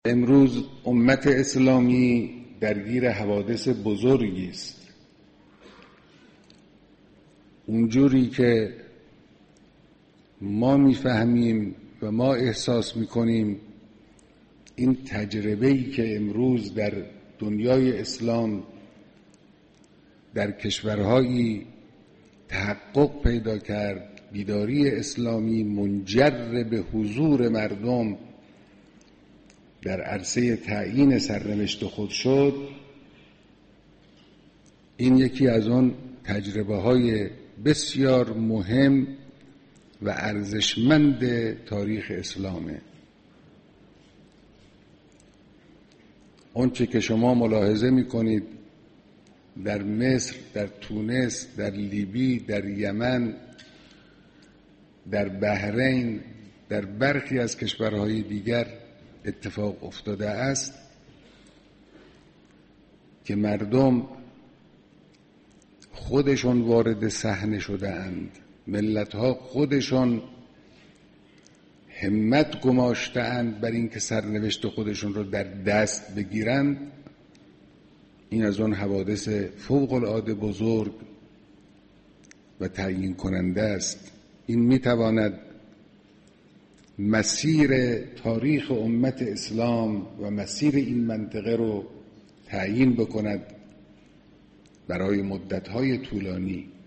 امروز امت اسلامی درگیر حوادث بزرگی است. اونجوری که ما میفهمیم و ما احساس میکنیم این تجربه‌ای که امروز در دنیای اسلام در کشورهایی تحقق پیدا کرد، بیداری اسلامی منجر به حضور مردم در عرصه تعیین سرنوشت خود شد، این یکی از آن تجربه‌های بسیار مهم و ارزشمند تاریخ اسلامه. آنچه که شما ملاحظه می‌کنید در مصر، در تونس، در لیبی، در یمن، در بحرین، در برخی از کشورهای دیگر اتفاق افتاده است که مردم خودشون وارد صحنه شده اند، ملت‌ها خودشون همت گماشته اند بر اینکه سرنوشت خودشون رو در دست بگیرند. این از آن حوادث فوق العاده بزرگ و تعیین کننده است. این میتواند مسیر تاریخ امت اسلام و مسیر این منطقه رو تعیین بکند برای مدت‌های طولانی.